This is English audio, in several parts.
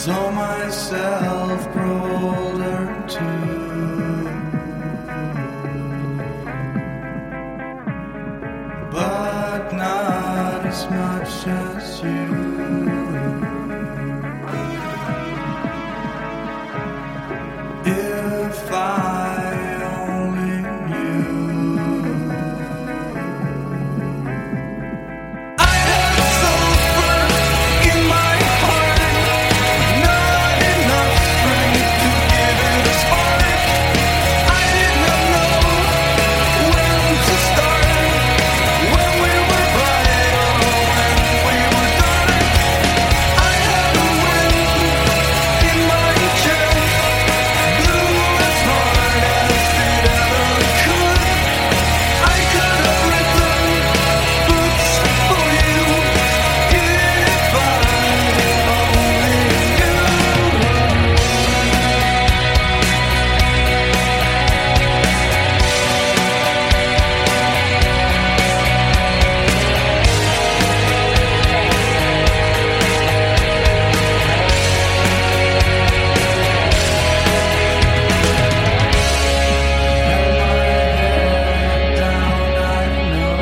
saw myself grow older too, but not as much as you. If I only knew I had sulfur in my heart, not enough strength to give it a spark. I did not know when to start, when we were bright or when we were dark. I had a wind in my chest, blew as hard as it ever could. I could have written books for you if I only knew. Held my head down, I know,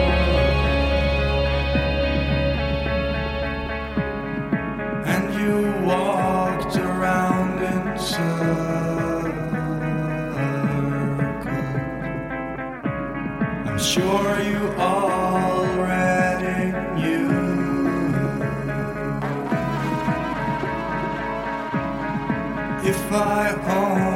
and you walked around in circles. I'm sure you already knew. If I only